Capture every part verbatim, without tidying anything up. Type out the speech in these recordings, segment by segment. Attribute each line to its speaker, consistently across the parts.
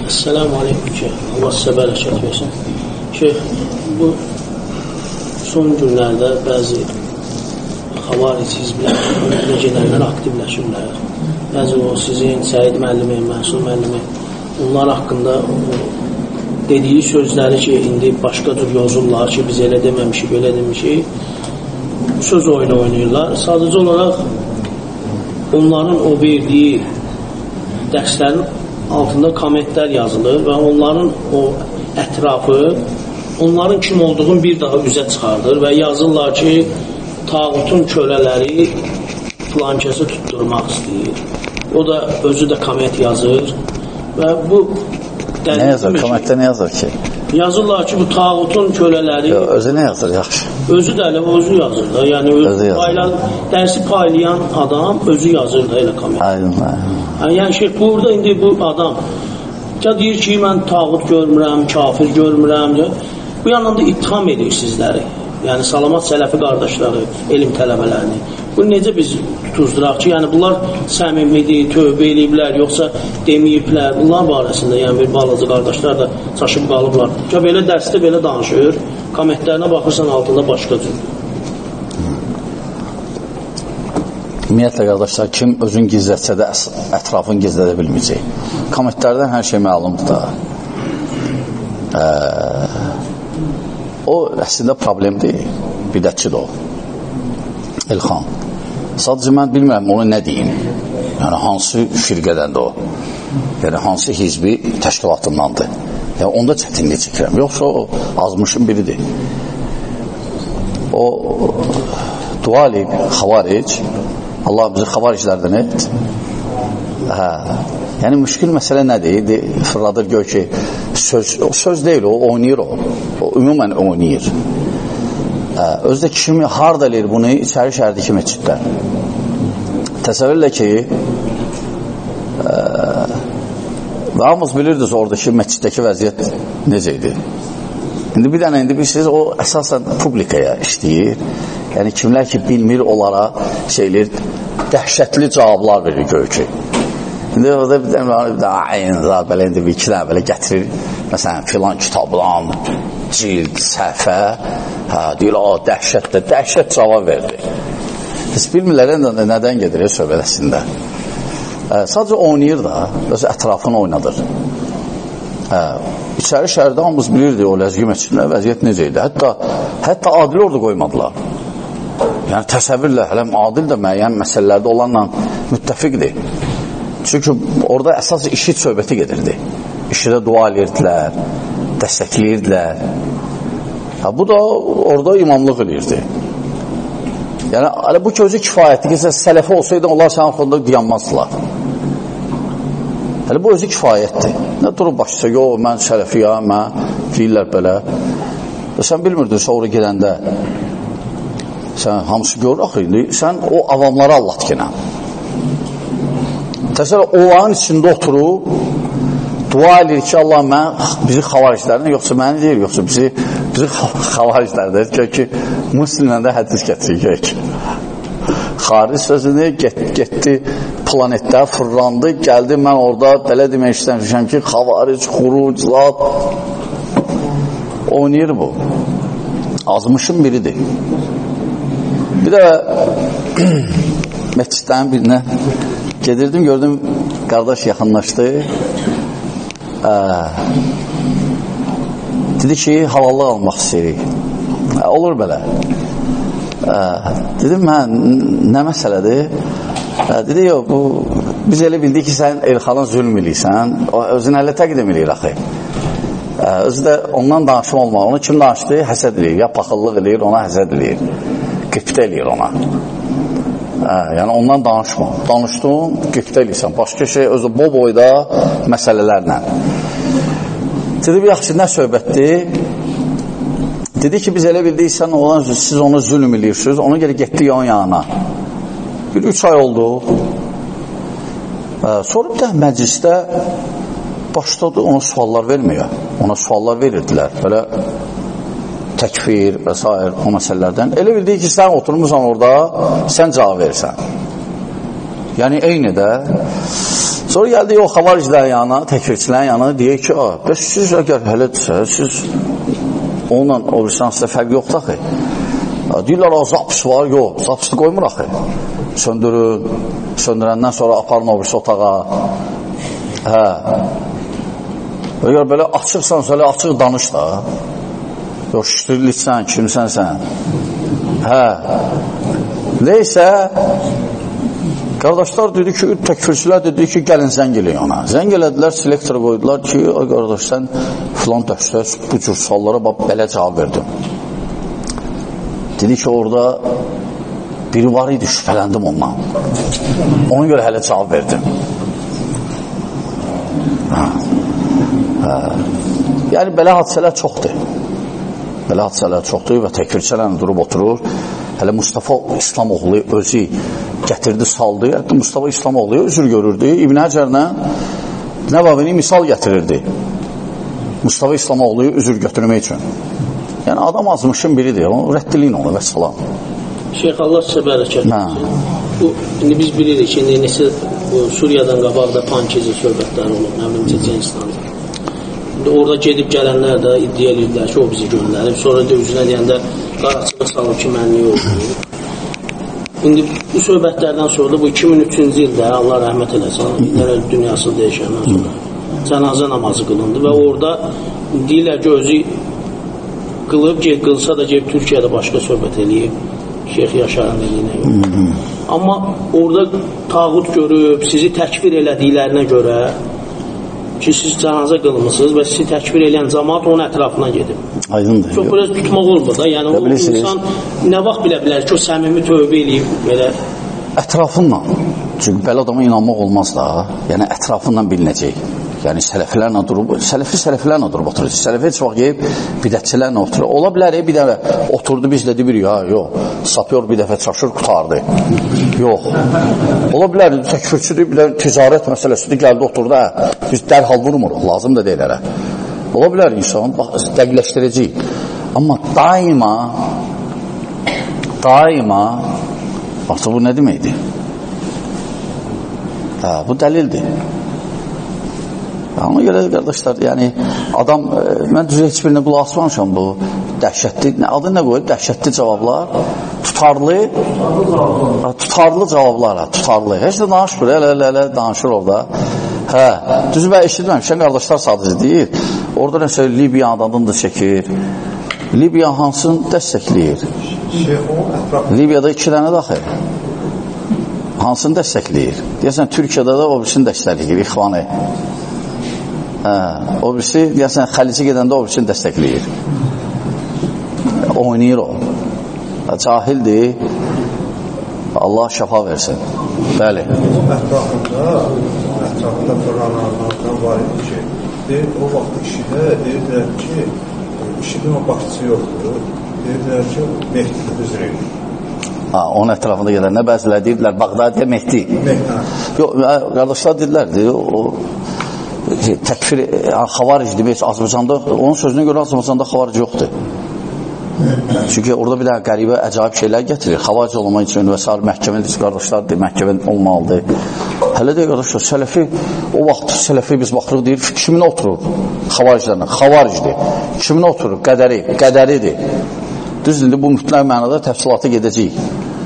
Speaker 1: Esselamu Aleyküm Şeyh. Allah sizə bərəkət versin. Şeyh, bu son günlərdə bəzi xavaric hizblər, necələrlə aktivləşirlər. Bəzi o sizin Səid müəllimi, Mənsur müəllimi, onlar haqqında dediyi sözləri ki, indi başqa cür yazırlar ki, biz elə deməmişik, belə demişik, söz oyunu oynayırlar. Sadəcə olaraq onların o verdiyi dərslərin altında kommentlər yazılır və onların o ətrafı onların kim olduğunu bir daha üzə çıxardır və yazırlar ki, tağutun kölələri filankəsi tutturmaq istəyir. O da özü də komment yazır və bu
Speaker 2: nə yazır? Kommentdə nə yazır ki?
Speaker 1: Yazırlar ki, bu tağutun kölələri...
Speaker 2: Yo, özü nə yazır? Yaxşı.
Speaker 1: Özü də elə özü yazır da. Yəni, özü payla, dərsi paylayan adam özü yazır da elə komment.
Speaker 2: Aydın, aydın.
Speaker 1: Yəni, şey, burada indi bu adam ya deyir ki, mən tağut görmürəm, kafir görmürəm. Bu yanında ittiham edir sizləri. Yəni, salamat sələfi qardaşları, elm tələbələrini. Bunu necə biz tutuzduraq ki, yəni bunlar səmimidir, tövbə eləyiblər, yoxsa deməyiblər, bunlar barəsində, yəni bir balaca qardaşlar da çaşıb qalıblar. Ya belə dərsdə belə danışır, kommentlərinə baxırsan altında başqa cür.
Speaker 2: Ümumiyyətlə, qardaşlar, kim özün gizlətsə də ətrafını gizlədə bilməyəcək. Kommentlərdən hər şey məlumdur da. Ee, o, əslində problem deyil, bidətçidir o. Elxan. Sadəcə mən bilmirəm onu nə deyim. Yəni, hansı firqədən də o. Yəni, hansı hizbi təşkilatındandır. Yəni, onda çətinlik çəkirəm. Yoxsa o, azmışın biridir. O, dua eləyib, xavaric, Allah bizi xavariclərdən et. Hə. Yəni, müşkül məsələ nədir? Fırladır gör ki, söz, o söz deyil, o oynayır o. O, ümumən oynayır. Özdə kimi harda eləyir bunu içəri şəhərdəki məsciddə. Təsəvvürlə ki, ə, və hamımız bilirdiniz oradakı məsciddəki vəziyyət necə idi. İndi bir dənə, indi bilirsiniz, o əsasən publikaya işləyir. Yəni, kimlər ki, bilmir, onlara şeylər, dəhşətli cavablar verir gör ki. İndi orada bir dənə, bir dənə, aynı, belə indi bir iki dənə belə gətirir. Məsələn, filan kitablan, cild, səhvə, hə, deyil, o, dəhşətdə, dəhşət cavab verdi. Biz bilmirlər, nədən gedir söhbət əslində. Ə, sadəcə oynayır da, öz ətrafını oynadır. Ə, içəri şəhərdə hamımız bilirdi o ləzgi məscidində vəziyyət necə idi. Hətta, hətta adil orada qoymadılar. Yəni, təsəvvürlə, hələm adil də müəyyən məsələlərdə olanla müttəfiqdir. Çünki orada əsas işit söhbəti gedirdi. İşidə dua edirdilər, dəstəkləyirdilər. Ha, bu da orada imamlıq edirdi. Yəni, hələ bu ki, özü kifayətdir ki, sələfi olsaydı, onlar sənin xonda dayanmazdılar. Hələ bu özü kifayətdir. Nə durub başlaysa, yox, mən sələfiyəm, mən deyirlər belə. Və sən bilmirdin, sonra gedəndə, sən hamısı görür, axı, sən o avamları Allah dikənə. Təsəvvür, onların içində oturub, dua edir ki, Allah mən, bizi xavariclərdən, yoxsa məni deyir, yoxsa bizi, bizi xavariclərdən, gör ki, Müslimdən də hədis gətirir, ki, xaric sözünü get, getdi planetdə, fırlandı, gəldi, mən orada belə demək istəmişəm ki, xavaric, xuruc, zat, oynayır bu. Azmışın biridir. Bir də məscidlərin birinə gedirdim, gördüm, qardaş yaxınlaşdı. Ə, dedi ki, halallıq almaq istəyirik. Olur belə. Ə, dedim, mən, nə məsələdir? Ə, dedi, yox, bu, biz elə bildik ki, sən Elxana zülm eləyirsən, özünü hələ təqdim eləyir axı. Ə, özü də ondan danışma olmaq. Onu kim danışdı? Həsəd eləyir. Ya paxıllıq eləyir, ona həsəd eləyir. Qibtə eləyir ona. Hə, yəni ondan danışma. Danışdın, qibtə eləyirsən. Başqa şey, özü bo boyda məsələlərlə. Dedi, yaxşı, nə söhbətdir? Dedi ki, biz elə bildik, sən olan, siz onu zülm eləyirsiniz, ona görə getdik onun yanına. Bir üç ay oldu. Hə, sonra bir də məclisdə başladı, ona suallar vermiyor. Ona suallar verirdilər. Belə təkfir və s. o məsələlərdən. Elə bildik ki, sən oturmuşsan orada, sən cavab verirsən. Yəni, eyni də Sonra gəldik o xavariclərin yanına, təkfirçilərin yanına, deyək ki, bəs siz əgər hələ siz onunla o birisindən sizə fərq yoxdur axı. Deyirlər, o zaps var, yox, zapsını qoymur axı. Söndürün, söndürəndən sonra aparın o birisi otağa. Hə. Əgər belə açıqsan, elə açıq danış da. Yox, şişdirilsən, kimsən sən. Hə. Neysə, qardaşlar dedi ki, təkfirçilər dedi ki, gəlin zəng eləyin ona. Zəng elədilər, selektora qoydular ki, ay qardaş, sən filan dərsdə bu cür suallara belə cavab verdin. Dedi ki, orada biri var idi, şübhələndim ondan. Ona görə hələ cavab verdim. Hə. Hə. Yəni, belə hadisələr çoxdur. Belə hadisələr çoxdur və təkfirçilərlə durub oturur. Hələ Mustafa İslamoğlu özü gətirdi, saldı. Hətta Mustafa İslamoğlu üzr görürdü. İbn Həcərlə Nəvavini misal gətirirdi. Mustafa İslamoğlu'yu üzr götürmək üçün. Yəni adam azmışın biridir. O rəddiliyin onu və salam.
Speaker 1: Şeyx Allah sizə bərəkət etsin. Bu, indi biz bilirik ki, neçə Suriyadan qabaqda Pankezi söhbətləri olub, nə bilim, Çeçenistan'da. Orada gedib gələnlər də iddia edirlər ki, o bizi göndərib. Sonra da üzünə deyəndə qaraçıqı salıb ki, mənliyi oldu. İndi bu söhbətlərdən sonra da bu iki min üçüncü ildə Allah rəhmət eləsin, İdərəl dünyası dəyişəndən sonra cənazə namazı qılındı və orada deyirlər ki, özü qılıb, qılsa da gedib Türkiyədə başqa söhbət eləyib. Şeyx Yaşarın dediyinə yox. Amma orada tağut görüb, sizi təkfir elədiklərinə görə ki, siz cənazə qılmışsınız və sizi təkfir eləyən cəmaat onun ətrafına gedib.
Speaker 2: Aydındır.
Speaker 1: Çox biraz tutmaq olmur da. Yəni, o insan nə vaxt bilə bilər ki, o səmimi tövbə eləyib, belə.
Speaker 2: Ətrafınla. Çünki belə adama inanmaq olmaz da. Yəni, ətrafınla bilinəcək. Yəni, sələfilərlə durub, sələfi sələfilərlə durub oturur. Sələfi heç vaxt yeyib, bidətçilərlə oturur. Ola bilər, bir dəfə oturdu, biz də deyir, ya, yox, sapyor bir dəfə çaşır, qutardı. Yox. Ola bilər, təkfirçidir, bir də ticarət məsələsidir, gəldi, oturdu, hə, biz dərhal vurmuruq, lazım da deyil hələ. Ola bilər insan, bax, dəqiqləşdirəcək. Amma daima, daima, baxsa, bu nə deməkdir? Hə, bu dəlildir. Ona görə qardaşlar, yəni adam, mən düzə heç birinə qulaq asmamışam bu dəhşətli, adı nə qoyub? Dəhşətli cavablar, tutarlı, tutarlı cavablar, tutarlı. Heç də danışmır, elə, elə, elə danışır orada. Hə, düzü mən eşitməmişəm, qardaşlar sadəcə deyir. Orada nəsə Libiya adamını da çəkir. Libiya hansını dəstəkləyir? Libiyada iki dənə daxil. Hansını dəstəkləyir? Deyəsən, Türkiyədə də o birisini dəstəkləyir, İxvanı. Hə, o birisi, deyəsən, xəlici gedəndə o birisini dəstəkləyir. Oynayır o. Cahildir. Allah şəfa versin. Bəli.
Speaker 3: Ətrafında, ətrafında fırlananlardan var idi ki, deyir, o vaxt işidə deyirlər ki, işidin o başçı yoxdur. Deyirlər ki, Mehdi üzr edir.
Speaker 2: Ha, onun ətrafında gedəndə bəzilər deyirlər, Bağdadiyə Mehdi. Mehdi. Yox, qardaşlar deyirlərdi, o təkfir, xavaric demək, Azərbaycanda, onun sözünə görə Azərbaycanda xavaric yoxdur. Çünki orada bir dənə qəribə, əcaib şeylər getirir. Xavaric olmaq üçün və s. məhkəməli qardaşlardır, məhkəməli olmalıdır. Hələ də qardaşlar, sələfi, o vaxt sələfi biz baxırıq, deyir, kiminə oturur? Xavariclərlə, xavaricdir. Kiminə oturur? Qədəri, qədəridir. Düz indi bu mütləq mənada təfsilata gedəcəyik.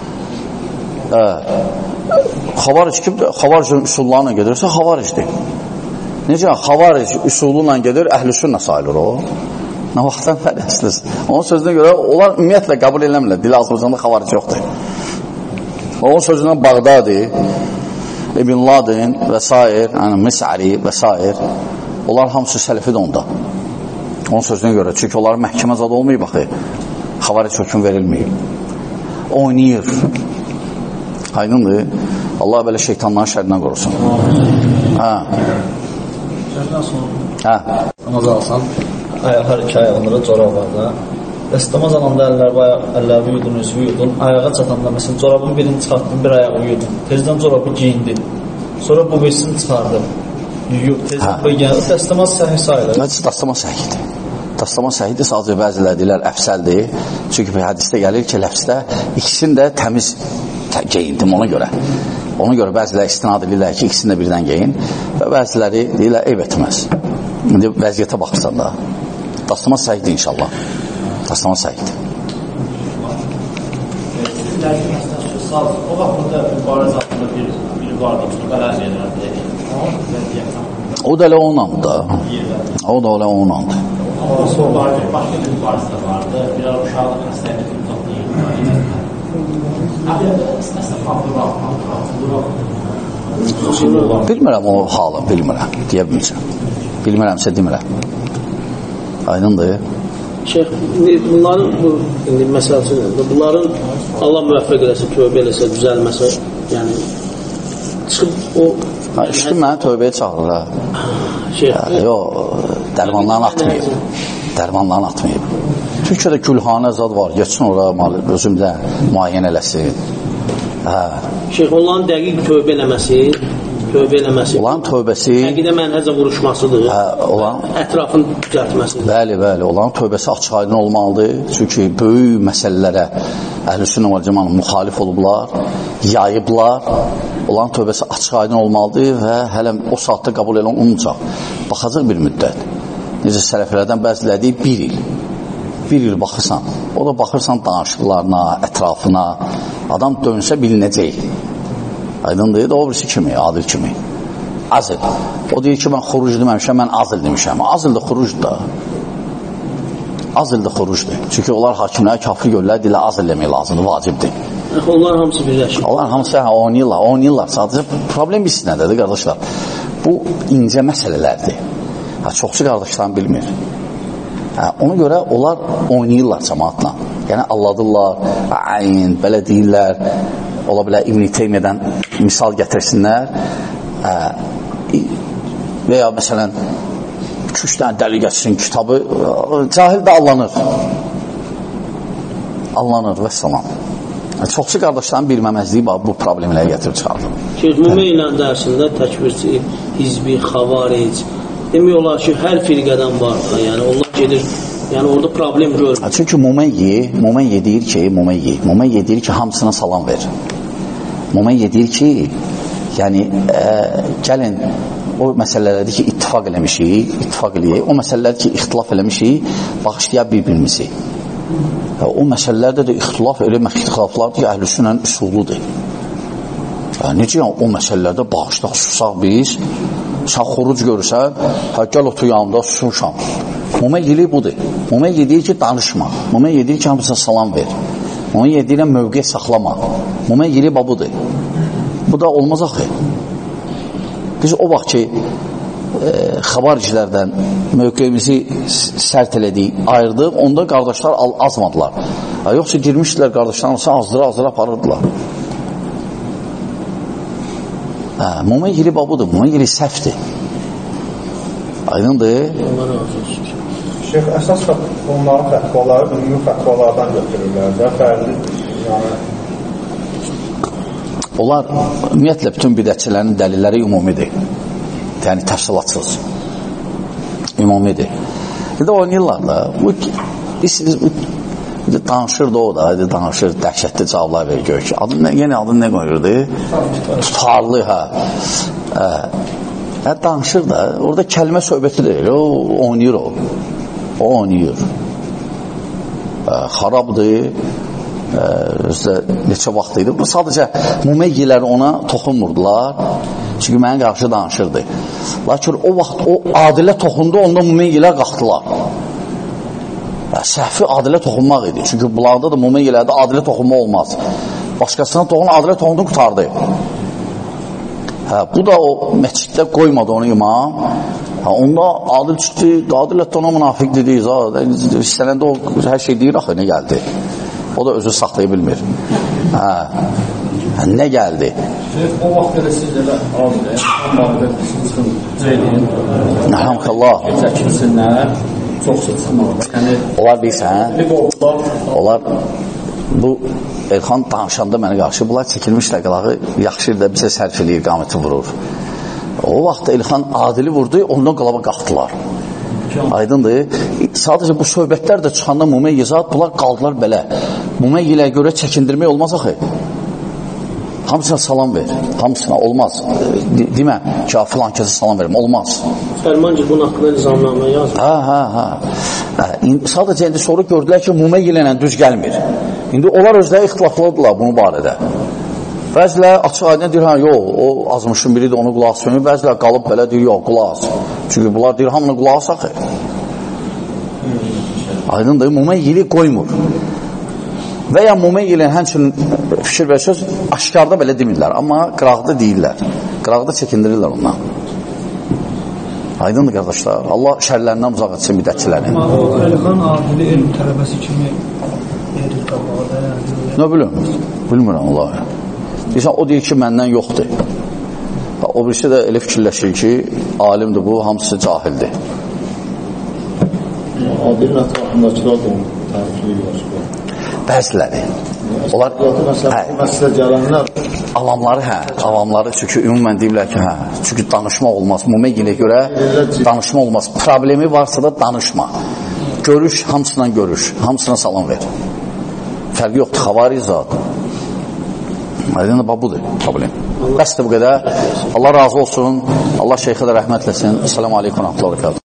Speaker 2: Hə. Xavaric kimdir? Xavaricin üsullarına gedirsə, xavaricdir. Necə? Xavaric üsulu ilə gedir, əhl-i sünnə sayılır o. Nə vaxtdan fərəsiniz? Onun sözünə görə, onlar ümumiyyətlə qəbul eləmirlər. Dili Azərbaycanda xavaric yoxdur. Onun sözündən Bağdadi, İbn Ladin və s. Yəni Mis'ari və s. Onlar hamısı sələfidir onda. Onun sözünə görə. Çünki onların məhkəmə zadı olmayıb, baxı. Xavaric hökm verilməyib. Oynayır. Aydındır. Allah belə şeytanların şərindən qorusun. Hə. Hə.
Speaker 4: Namaz alsan, ayak, hər iki ayağında corab var da. Dəstəmaz alanda əllərini yudun, üzvü yudun. Ayağa çatanda, məsələn, corabın birini çıxartdın, bir ayağı yudun. Tezdən corabı giyindin. Sonra bu birisini çıxardın. Yuyub, tezdən bu gəldi. Dəstəmaz səhi sayılır.
Speaker 2: Dəstəmaz səhidir. Dəstəmaz səhidir, sadəcə bəzilər deyilər, əfsəldir. Çünki bir hədisdə gəlir ki, ləfsdə ikisini də təmiz geyindim ona görə. Ona görə bəziləri istinad edirlər ki, ikisini də birdən geyin və bəziləri deyirlər, ev etməz. İndi vəziyyətə baxırsan da. Dastamaq səhiddir inşallah. Dastamaq səhiddir.
Speaker 5: O vaxtında mübarəz haqqında bir, bir vardı, bələz yerlərdə.
Speaker 2: O da elə onunla da. O da elə onunla da.
Speaker 5: Başqa bir mübarəz də vardı. Bir ara uşaqlıq xəstəyini tutaqlayıb.
Speaker 2: Bilmirəm o halı, bilmirəm. Deyə bilmirəm. Bilmirəmsə demirəm. Aydındır.
Speaker 1: Şeyh, bunların bu indi məsəl üçün bunların Allah müvəffəq eləsə, tövbə eləsə, düzəlməsə, yəni çıxıb o
Speaker 2: ha, işte mənə tövbəyə çağırır ha.
Speaker 1: Şeyh,
Speaker 2: hə, yox, dərmanlarını atmayıb. Dərmanlarını atmayıb. Türkiyədə gülhanə zad var, geçsin ora özümdə müayən eləsin. Hə.
Speaker 1: Şeyh, onların dəqiq tövbə eləməsi, tövbə eləməsi.
Speaker 2: Olan tövbəsi
Speaker 1: həqiqdə mənhəcə vuruşmasıdır.
Speaker 2: Hə, olan
Speaker 1: ətrafın düzəltməsidir.
Speaker 2: Bəli, bəli, olan tövbəsi açıq aydın olmalıdır. Çünki böyük məsələlərə Əhlüsünnə vəl Cəmaət müxalif olublar, yayıblar. Olan tövbəsi açıq aydın olmalıdır və hələ o saatda qəbul edən olmayacaq. Baxacaq bir müddət. Necə sələflərdən bəziləri deyib bir il. Bir il baxırsan. O da baxırsan danışıqlarına, ətrafına. Adam dönsə bilinəcək. Aydındır, o birisi kimi, adil kimi. Azil. O deyir ki, mən xuruc deməmişəm, mən azil demişəm. Azil də xuruc da. Azil də xurucdur. Çünki onlar hakimləri kafir görürlər, dilə azil demək lazımdır, vacibdir.
Speaker 1: Onlar hamısı birləşir.
Speaker 2: Onlar hamısı hə, oynayırlar, oynayırlar. Sadəcə problem bir sinədir, qardaşlar. Bu incə məsələlərdir. Hə, çoxsu qardaşlarım bilmir. Hə, ona görə onlar oynayırlar cəmaatla. Yəni, alladırlar, əyin, belə deyirlər. Ola bilər İbn-i Teymiyədən misal gətirsinlər ə, və ya məsələn iki üç dənə dəli geçsin kitabı cahil də allanır allanır və salam. Çoxsu qardaşların bilməməzliyi bu problemləri gətirib çıxardır.
Speaker 1: Ümumi ilə dərsində təkvirçi, hizbi, xavaric demək olar ki, hər firqədən var. Yəni onlar gedir, yəni orada problem görmür.
Speaker 2: Çünki Mumeyyi Mumeyyi deyir ki, Mumeyyi Mumeyyi deyir ki, hamısına salam ver. Mumeyyi deyir ki, yəni ə, gəlin o məsələlərdir ki, ittifaq eləmişik, ittifaq eləyək. O məsələlər ki, ixtilaf eləmişik, bağışlayaq bir-birimizi. O məsələlərdə də ixtilaf eləmək ixtilaflardır ki, əhlüsünnənin üsuludur. Yəni, necə yəni, o məsələlərdə bağışlaq, susaq biz, sən xuruc görürsən, hə, gəl otur yanımda, susuşam. Mumeyyi budur. Mumeyyi deyir ki, danışma. Mumeyyi deyir ki, hamısına salam ver. Mumeyyi deyir ki, mövqe saxlama. Mumeyyi babudur. Bu da olmaz axı. Biz o vaxt ki, e, xabaricilərdən mövqeyimizi sərt elədik, ayırdıq, onda qardaşlar azmadılar. Yoxsa girmişdilər qardaşlar, azdıra-azdıra aparırdılar. Mumeyyi babudur, Mumeyyi səhvdir. Aydındır?
Speaker 3: Şeyh, əsas onların fətvaları ümumi fətvalardan götürürlər və fərli, yəni
Speaker 2: onlar ümumiyyətlə bütün bidətçilərin dəlilləri ümumidir. Yəni təfsilatsız. Ümumidir. Bir də oynayırlar da. Bu, biz, danışır da o da, danışır, dəhşətli cavablar verir gör ki. Adın nə, yeni adın nə qoyurdu? Tutarlı, hə. Hə, danışır da, orada kəlmə söhbəti deyil, o oynayır o. O oynayır. Xarabdır. Özdə neçə vaxt idi. Bu sadəcə Mumeyyilər ona toxunmurdular. Çünki mənə qarşı danışırdı. Lakin o vaxt o adilə toxundu, onda Mumeyyilər qalxdılar. Səhvi adilə toxunmaq idi. Çünki bunlarda da Mumeyylərdə adilə toxunma olmaz. Başqasına toxun, adilə toxundu, qutardı. Hə, bu da o məsciddə qoymadı onu imam. Hə, onda adil çıxdı, adilət ona münafiq dedik. İstənəndə o hər şey deyir, axı, nə gəldi? O da özü saxlaya bilmir. Hə, nə gəldi?
Speaker 4: O vaxt elə siz elə azilə, çıxın, ceyliyin,
Speaker 2: Nəhəmqəllah.
Speaker 4: çəkilsinlər, çox sıçınmalı.
Speaker 2: Onlar deyirsən, onlar bu Elxan danışanda mənə qarşı, bunlar çəkilmişlər qalağı, yaxşı da bizə sərf eləyir, qaməti vurur. O vaxt Elxan adili vurdu, ondan qalaba qalxdılar. Aydındır. Sadəcə bu söhbətlər də çıxanda Mumeyyi zat, bunlar qaldılar belə. Mumeyyilə görə çəkindirmək olmaz axı. Hamısına salam ver. Hamısına olmaz. Demə ki, filan kəsə salam verim. Olmaz.
Speaker 1: Fərman ki, bunun haqqında nizamnamə yazmır.
Speaker 2: Ha, ha, ha. Sadəcə indi sonra gördülər ki, Mumeyyi ilə düz gəlmir. İndi onlar özləri ixtilaflıdırlar bunun barədə. Bəzilər açıq aydın deyir, ha, yox, o azmışın biridir, onu qulaq asmıyor. Bəzilər qalıb belə deyir, yox, qulaq as. Çünki bunlar deyir, hamını qulaq asaq. Aydın da Mumeyyi qoymur. Və ya Mumeyyi ilə həmçinin fikir və söz aşkarda belə demirlər, amma qıraqda deyirlər. Qıraqda çəkindirirlər ondan. Aydındır qardaşlar. Allah şərlərindən uzaq etsin bidətçilərin.
Speaker 6: Əlixan adili elm tələbəsi kimi edir qabağa.
Speaker 2: Nə bilim? Bilmirəm Allah. Deyirsən, o deyir ki, məndən yoxdur. O birisi də elə fikirləşir ki, alimdir bu, hamısı cahildir.
Speaker 4: Adilin ətrafındakılar da onu tərifləyir.
Speaker 2: Bəziləri. Onlar
Speaker 4: məsələ gələnlər
Speaker 2: avamları, hə, avamları çünki ümumən deyirlər ki, hə, çünki danışmaq olmaz. Mumeyyilə görə danışma olmaz. Problemi varsa da danışma. Görüş, hamısına görüş. Hamısına salam ver. Fərqi yoxdur, xavari zat. Aydın da budur problem. Bəsdir bu qədər. Allah razı olsun. Allah şeyxə də rəhmət eləsin. Esselamu aleykum və rəhmətullah və bərəkatuhu.